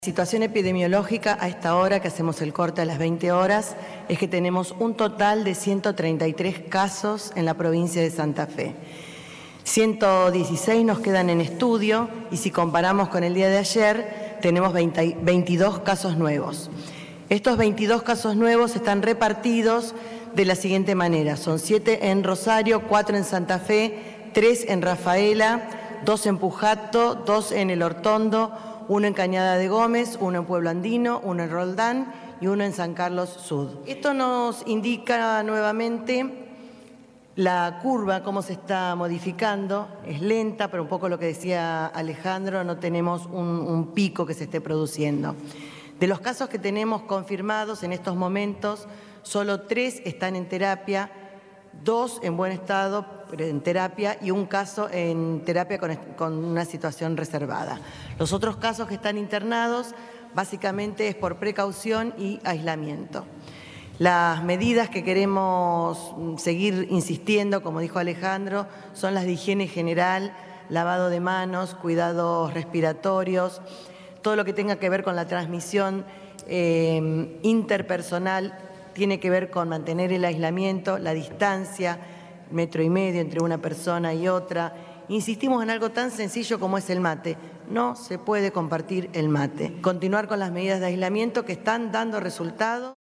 La situación epidemiológica a esta hora, que hacemos el corte a las 20 horas, es que tenemos un total de 133 casos en la provincia de Santa Fe. 116 nos quedan en estudio y si comparamos con el día de ayer, tenemos 22 casos nuevos. Estos 22 casos nuevos están repartidos de la siguiente manera. Son 7 en Rosario, 4 en Santa Fe, 3 en Rafaela, 2 en Pujato, 2 en El Hortondo, 1 en Cañada de Gómez, 1 en Pueblo Andino, 1 en Roldán y 1 en San Carlos Sud. Esto nos indica nuevamente la curva, cómo se está modificando. Es lenta, pero un poco lo que decía Alejandro, no tenemos un pico que se esté produciendo. De los casos que tenemos confirmados en estos momentos, solo 3 están en terapia, 2 en buen estado en terapia y 1 caso en terapia con una situación reservada. Los otros casos que están internados básicamente es por precaución y aislamiento. Las medidas que queremos seguir insistiendo, como dijo Alejandro, son las de higiene general, lavado de manos, cuidados respiratorios, todo lo que tenga que ver con la transmisión interpersonal tiene que ver con mantener el aislamiento, la distancia, 1,5 metros entre una persona y otra. Insistimos en algo tan sencillo como es el mate. No se puede compartir el mate. Continuar con las medidas de aislamiento que están dando resultados.